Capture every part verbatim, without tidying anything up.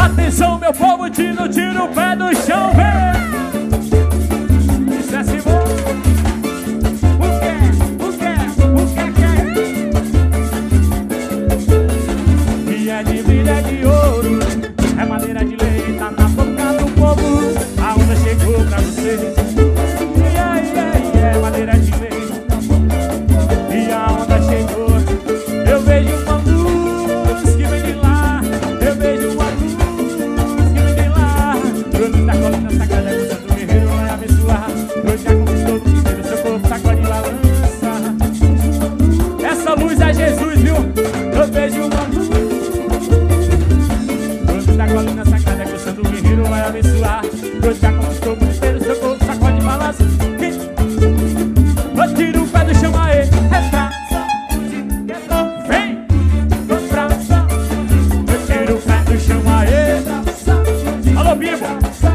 Atenção, meu povo, tira, tira o pé do chão, vem! Isso é Simão. O que? O que? O que que é? E é de brilho, é de ouro, é madeira de lei, tá na boca do povo. A onda chegou pra você. E aí, é, é madeira de lei. E a onda chegou. Eu vejo uma luz que vem de lá. Eu vejo uma luz que vem de lá. Luz da colina sagrada que o santo guerreiro vai abençoar. Hoje já conquistou o inteiro, seu corpo sacode e balança. Essa luz é Jesus, viu? Eu vejo uma luz. Luz da colina sagrada que o santo guerreiro vai abençoar. Hoje já conquistou o inteiro, seu corpo sacode e balança. Eu tiro o pé do chão, aê. É pra vem, vem pra eu tiro o pé do chão, aê. Alô, Bibo.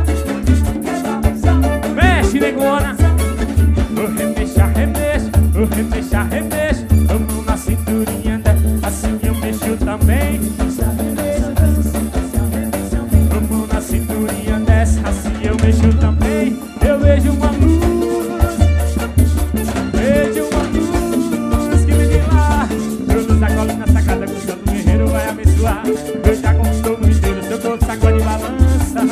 Mexe, negona. O remexa, remexa. O remexa, remexa. Vamos na cinturinha, né? Assim eu mexo também. Vamos na cinturinha dessa, assim eu mexo também. Eu vejo uma luz. Vejo uma luz que vem de lá. Luz da colina sacada que o santo guerreiro vai abençoar. Eu já conquistou o mundo inteiro, seu corpo sacode e balança.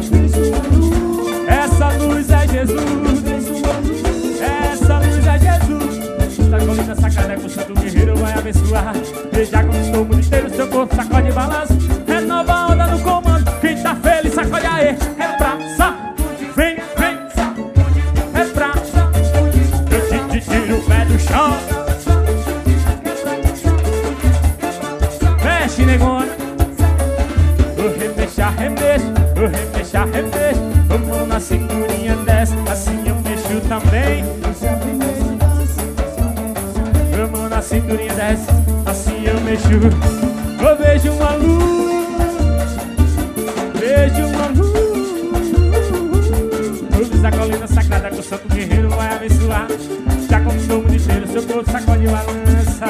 Essa luz é Jesus. Essa luz é Jesus. Luz da colina sacada que o santo guerreiro vai abençoar. Eu já conquistou o mundo inteiro, seu corpo sacode e balança. Renova a onda no comando. Quem tá feliz sacode aê. É pra sacudir, vem, vem. É pra sacudir. Eu te, te tiro o pé do chão. Mexe, negona. O remexa, remexa. O remexa, remexa. Vamos na cinturinha dessa, assim eu mexo também. Vamos na cinturinha dessa, assim eu mexo. Eu vejo uma luz. Vejo uma luz. Luz da colina sagrada que o santo guerreiro vai abençoar. Já conquistou o mundo inteiro, seu corpo sacode e balança.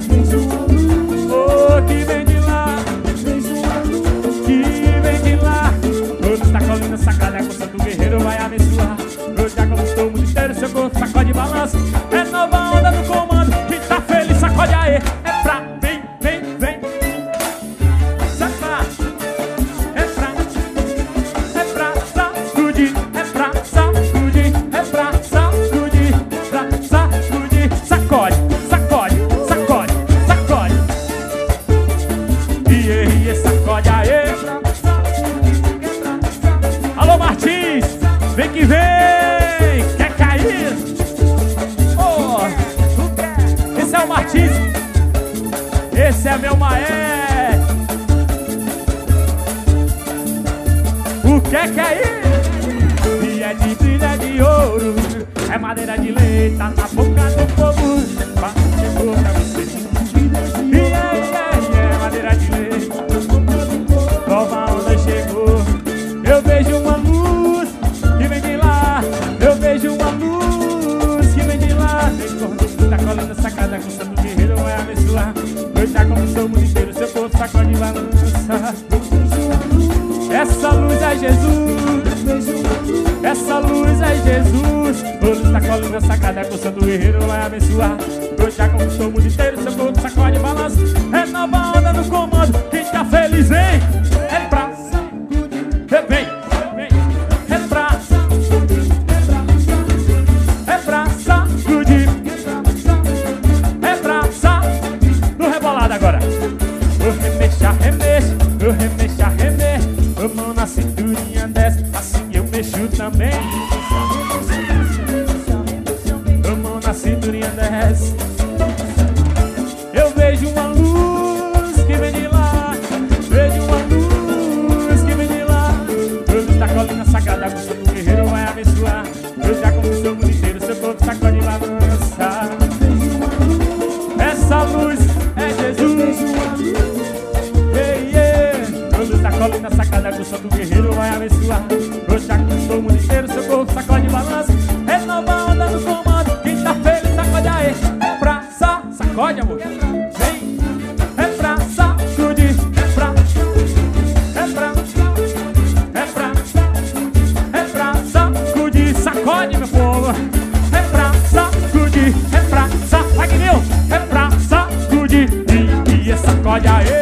Oh, que vem de lá. Que vem de lá. Luz da colina sagrada que o santo guerreiro vai abençoar. Luz já conquistou o mundo inteiro, seu corpo sacode e balança. Renova a onda no comando. Quem tá feliz sacode aê. É pra vem, vem, vem. Sacra. É pra É pra sacudir. É pra sacudir. É pra sacudir. Pra sacudir. Sacode, sacode, sacode, sacode. Iê, iê, sacode aê. Alô, Martins. Vem que vem. Quer cair? Oh, esse é o Martins. Esse é meu maestro. O que é que é isso? E é de brilho, é de ouro, é madeira de lei, tá na boca do povo. Chegou pra você. E é, é, é madeira de lei. Nova onda chegou. Eu vejo uma luz que vem de lá. Eu vejo uma luz que vem de lá. Vem correndo da colina sacada que o santo guerreiro vai abençoar. Eu já conquistou o mundo inteiro, seu corpo sacode e balança. Essa luz é Jesus. Essa luz é Jesus. Luz da colina sacada que o santo guerreiro vai abençoar. Eu já conquistou o mundo inteiro, seu corpo sacode e balança. Renova a onda no comando. Quem tá feliz, vem. É pra vem, vem. É pra É pra sacudir. É pra sacudir. No rebolado agora. O remexa, remexa. O remexa, remexa. Vamos na cinturinha dessa, assim eu mexo também. Vamos na cinturinha dessa. Eu vejo uma luz que vem de lá. Vejo uma luz que vem de lá. Luz da colina sagrada que o santo guerreiro vai abençoar. Eu já conquistou o mundo inteiro, seu corpo sacode e balança. Essa luz é Jesus. Luz da colina sacada que o santo guerreiro vai abençoar. Hoje já conquistou o mundo inteiro, seu corpo sacode e balança. Renova a onda no comando. Quem tá feliz sacode aê. É pra sa, sacode amor. Vem. É pra sacudir. É pra É pra sacode aí.